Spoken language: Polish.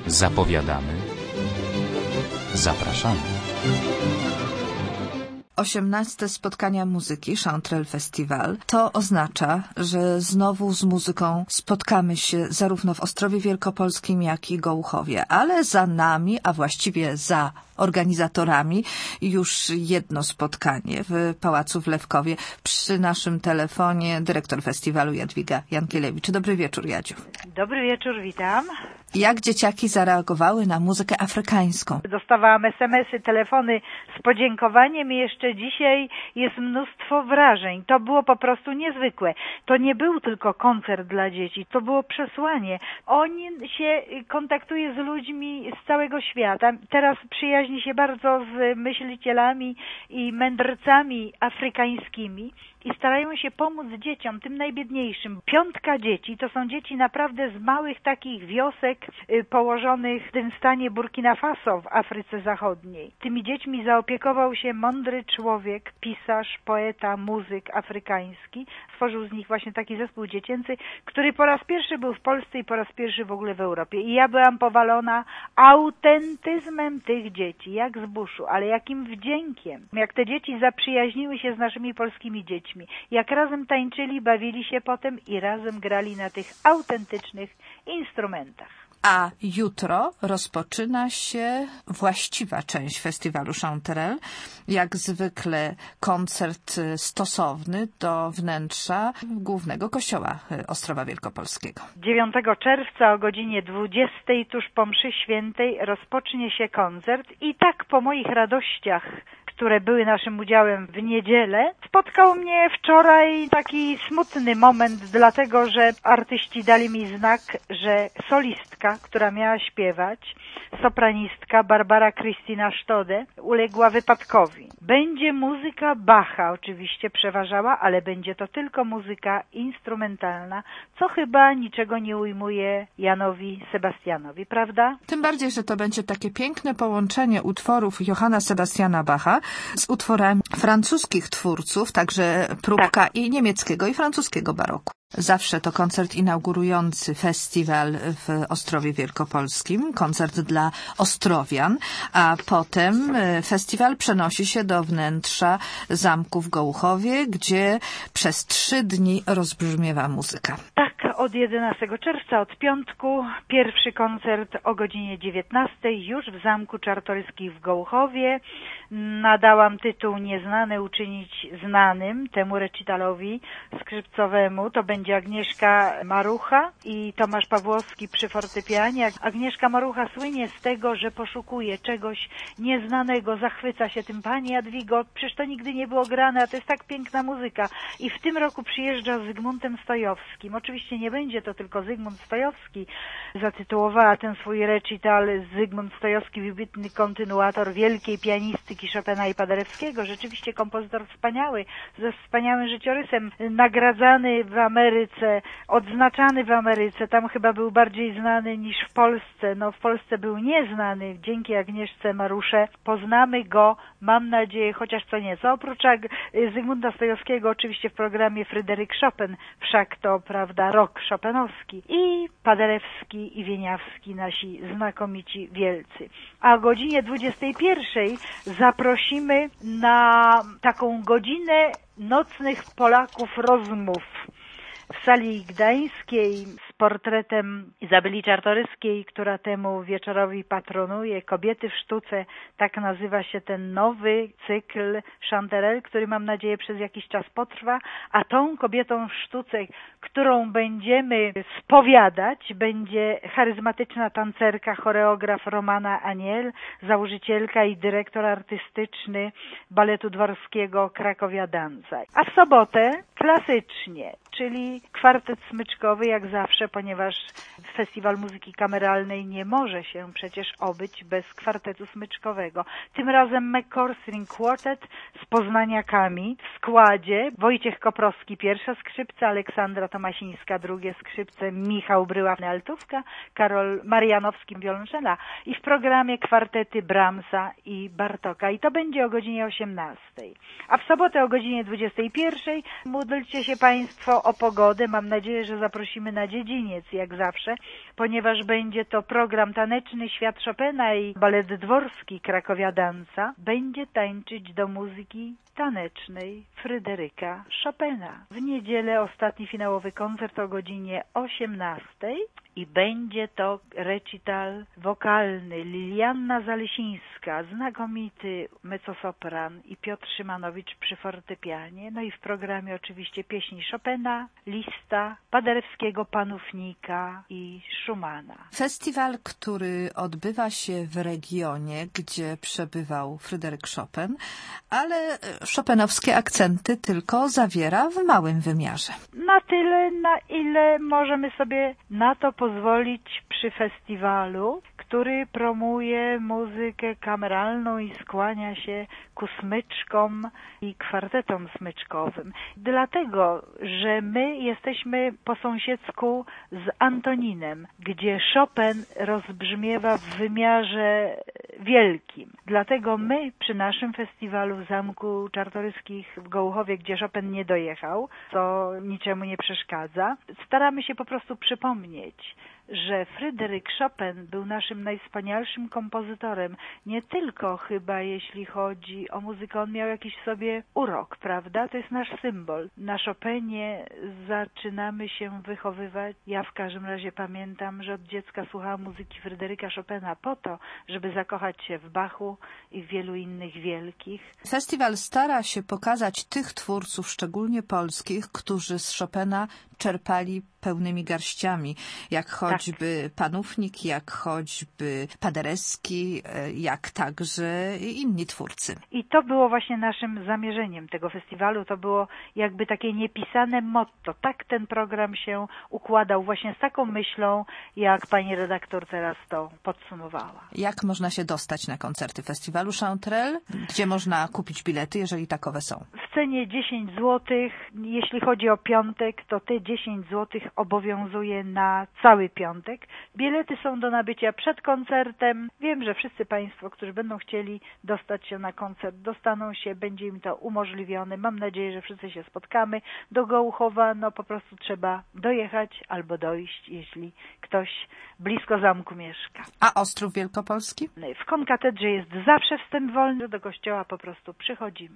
Zapowiadamy. Zapraszamy. 18. spotkania muzyki Chanterelle Festival. To oznacza, że znowu z muzyką spotkamy się zarówno w Ostrowie Wielkopolskim, jak i Gołuchowie. Ale za nami, a właściwie za organizatorami, już jedno spotkanie w Pałacu w Lewkowie. Przy naszym telefonie dyrektor festiwalu Jadwiga Jankielewicz. Dobry wieczór, Jadziu. Dobry wieczór, witam. Jak dzieciaki zareagowały na muzykę afrykańską? Dostawałam SMS-y, telefony z podziękowaniem i jeszcze dzisiaj jest mnóstwo wrażeń. To było po prostu niezwykłe. To nie był tylko koncert dla dzieci, to było przesłanie. On się kontaktuje z ludźmi z całego świata. Teraz przyjaźni się bardzo z myślicielami i mędrcami afrykańskimi i starają się pomóc dzieciom, tym najbiedniejszym. 5 dzieci to są dzieci naprawdę z małych takich wiosek położonych w tym stanie Burkina Faso w Afryce Zachodniej. Tymi dziećmi zaopiekował się mądry człowiek, pisarz, poeta, muzyk afrykański. Stworzył z nich właśnie taki zespół dziecięcy, który po raz pierwszy był w Polsce i po raz pierwszy w ogóle w Europie. I ja byłam powalona autentyzmem tych dzieci, jak z buszu, ale jakim wdziękiem. Jak te dzieci zaprzyjaźniły się z naszymi polskimi dziećmi. Jak razem tańczyli, bawili się potem i razem grali na tych autentycznych instrumentach. A jutro rozpoczyna się właściwa część festiwalu Chanterelle. Jak zwykle koncert stosowny do wnętrza głównego kościoła Ostrowa Wielkopolskiego. 9 czerwca o godzinie 20 tuż po mszy świętej rozpocznie się koncert i tak po moich radościach, które były naszym udziałem w niedzielę, spotkał mnie wczoraj taki smutny moment, dlatego że artyści dali mi znak, że solistka, która miała śpiewać, sopranistka Barbara Krystyna Stode, uległa wypadkowi. Będzie muzyka Bacha oczywiście przeważała, ale będzie to tylko muzyka instrumentalna, co chyba niczego nie ujmuje Janowi Sebastianowi, prawda? Tym bardziej, że to będzie takie piękne połączenie utworów Johanna Sebastiana Bacha z utworami francuskich twórców, także próbka i niemieckiego i francuskiego baroku. Zawsze to koncert inaugurujący festiwal w Ostrowie Wielkopolskim, koncert dla Ostrowian, a potem festiwal przenosi się do wnętrza zamku w Gołuchowie, gdzie przez 3 dni rozbrzmiewa muzyka. Tak, od 11 czerwca, od piątku, pierwszy koncert o godzinie 19 już w Zamku Czartoryskich w Gołuchowie. Nadałam tytuł Nieznane uczynić znanym temu recitalowi skrzypcowemu. To będzie Agnieszka Marucha i Tomasz Pawłowski przy fortepianie. Agnieszka Marucha słynie z tego, że poszukuje czegoś nieznanego, zachwyca się tym. Pani Jadwigo, przecież to nigdy nie było grane, a to jest tak piękna muzyka. I w tym roku przyjeżdża z Zygmuntem Stojowskim. Oczywiście nie będzie to tylko Zygmunt Stojowski. Zatytułowała ten swój recital Zygmunt Stojowski, wybitny kontynuator wielkiej pianistyki Chopina i Paderewskiego. Rzeczywiście kompozytor wspaniały, ze wspaniałym życiorysem, nagradzany w Ameryce, odznaczany w Ameryce. Tam chyba był bardziej znany niż w Polsce. No w Polsce był nieznany. Dzięki Agnieszce Marusze poznamy go, mam nadzieję, chociaż co nieco. Oprócz Zygmunta Stojowskiego oczywiście w programie Fryderyk Chopin, wszak to, prawda, rok chopinowski. I Paderewski i Wieniawski, nasi znakomici wielcy. A o godzinie 21 zaprosimy na taką godzinę nocnych Polaków rozmów w sali gdańskiej z portretem Izabeli Czartoryskiej, która temu wieczorowi patronuje. Kobiety w sztuce, tak nazywa się ten nowy cykl Chanterelle, który mam nadzieję przez jakiś czas potrwa, a tą kobietą w sztuce, którą będziemy spowiadać, będzie charyzmatyczna tancerka, choreograf Romana Aniel, założycielka i dyrektor artystyczny baletu dworskiego Krakowia Danza. A w sobotę klasycznie, czyli kwartet smyczkowy jak zawsze, ponieważ Festiwal Muzyki Kameralnej nie może się przecież obyć bez kwartetu smyczkowego. Tym razem McCourt String Quartet z poznaniakami w składzie Wojciech Koprowski pierwsza skrzypce, Aleksandra Tomasińska drugie skrzypce, Michał Bryła altówka, Karol Marianowski wiolonczela i w programie kwartety Brahmsa i Bartoka. I to będzie o godzinie 18. A w sobotę o godzinie 21 módlcie się Państwo dbało o pogodę. Mam nadzieję, że zaprosimy na dziedziniec, jak zawsze, ponieważ będzie to program taneczny Świat Chopina i balet dworski Krakowia Dansa będzie tańczyć do muzyki tanecznej Fryderyka Chopina. W niedzielę ostatni finałowy koncert o godzinie 18 i będzie to recital wokalny Lilianna Zalesińska, znakomity mezzosopran i Piotr Szymanowicz przy fortepianie. No i w programie oczywiście pieśni Chopina, Lista, Paderewskiego, Panównika i Schumana. Festiwal, który odbywa się w regionie, gdzie przebywał Fryderyk Chopin, ale chopinowskie akcenty tylko zawiera w małym wymiarze. Na tyle, na ile możemy sobie na to pozwolić przy festiwalu, który promuje muzykę kameralną i skłania się ku smyczkom i kwartetom smyczkowym. Dlatego, że my jesteśmy po sąsiedzku z Antoninem, gdzie Chopin rozbrzmiewa w wymiarze wielkim. Dlatego my przy naszym festiwalu w Zamku Czartoryskich w Gołuchowie, gdzie Chopin nie dojechał, co niczemu nie przeszkadza, staramy się po prostu przypomnieć, że Fryderyk Chopin był naszym najwspanialszym kompozytorem. Nie tylko chyba jeśli chodzi o muzykę, on miał jakiś w sobie urok, prawda? To jest nasz symbol. Na Chopinie zaczynamy się wychowywać. Ja w każdym razie pamiętam, że od dziecka słuchałam muzyki Fryderyka Chopina po to, żeby zakochać się w Bachu i w wielu innych wielkich. Festiwal stara się pokazać tych twórców, szczególnie polskich, którzy z Chopina czerpali pełnymi garściami, jak choćby Panównik, jak choćby Paderewski, jak także inni twórcy. I to było właśnie naszym zamierzeniem tego festiwalu, to było jakby takie niepisane motto. Tak ten program się układał, właśnie z taką myślą, jak pani redaktor teraz to podsumowała. Jak można się dostać na koncerty festiwalu Chanterelle? Gdzie można kupić bilety, jeżeli takowe są? W cenie 10 zł. Jeśli chodzi o piątek, to te 10 zł obowiązuje na cały piątek. Bilety są do nabycia przed koncertem. Wiem, że wszyscy państwo, którzy będą chcieli dostać się na koncert, dostaną się, będzie im to umożliwione. Mam nadzieję, że wszyscy się spotkamy. Do Gołuchowa po prostu trzeba dojechać albo dojść, jeśli ktoś blisko zamku mieszka. A Ostrów Wielkopolski? W konkatedrze jest zawsze wstęp wolny. Do kościoła po prostu przychodzimy.